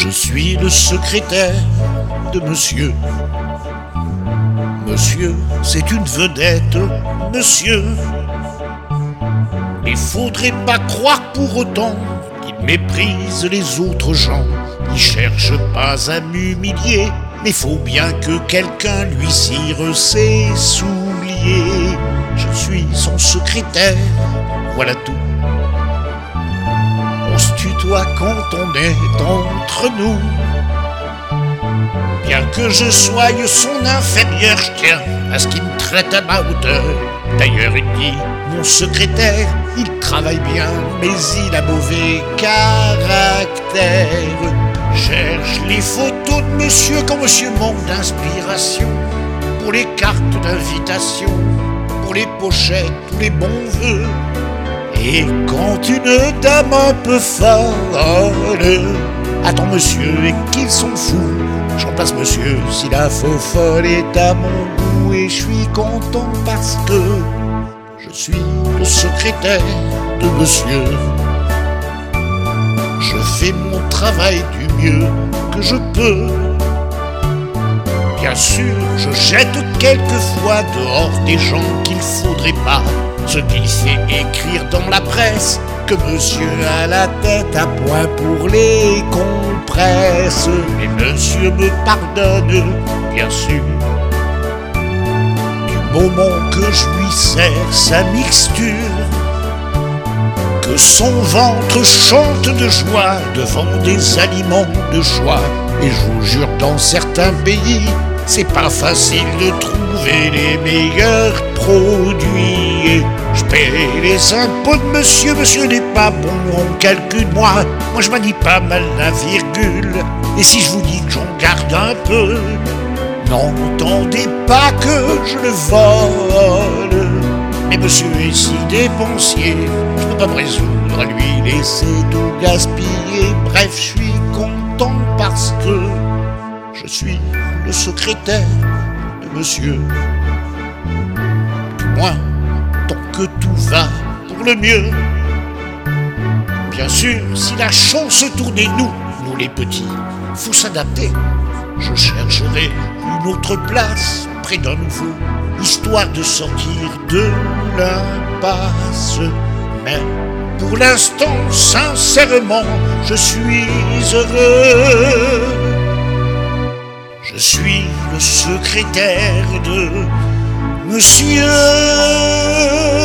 Je suis le secrétaire de monsieur. Monsieur, c'est une vedette, monsieur. Il faudrait pas croire pour autant qu'il méprise les autres gens. Il cherche pas à m'humilier, mais faut bien que quelqu'un lui cire ses souliers. Je suis son secrétaire, voilà tout. On se tutoie quand on est entre nous. Bien que je sois son inférieur, je tiens à ce qu'il me traite à ma hauteur. D'ailleurs il dit, mon secrétaire, il travaille bien, mais il a mauvais caractère. Cherche les photos de monsieur quand monsieur manque d'inspiration. Pour les cartes d'invitation, pour les pochettes ou les bons vœux. Et quand une dame un peu folle attend monsieur et qu'ils sont fous, j'en passe monsieur si la faux folle est à mon goût. Et je suis content parce que je suis le secrétaire de monsieur. Je fais mon travail du mieux que je peux. Bien sûr, je jette quelquefois dehors des gens qu'il faudrait pas. Ce qu'il fait écrire dans la presse, que monsieur a la tête à point pour les compresses. Mais monsieur me pardonne, bien sûr, du moment que je lui sers sa mixture, que son ventre chante de joie devant des aliments de choix. Et je vous jure, dans certains pays, c'est pas facile de trouver les meilleurs produits. Et je paie les impôts de monsieur, monsieur n'est pas bon en calcul. Moi je manie pas mal la virgule. Et si je vous dis que j'en garde un peu, n'entendez pas que je le vole. Mais monsieur est si dépensier, je peux pas me résoudre à lui laisser tout gaspiller. Bref, je suis content parce que je suis le secrétaire de monsieur. Du moins, tant que tout va pour le mieux. Bien sûr, si la chance tournait nous les petits, faut s'adapter. Je chercherai une autre place près d'un nouveau, histoire de sortir de l'impasse. Mais pour l'instant, sincèrement, je suis heureux. Je suis le secrétaire de monsieur.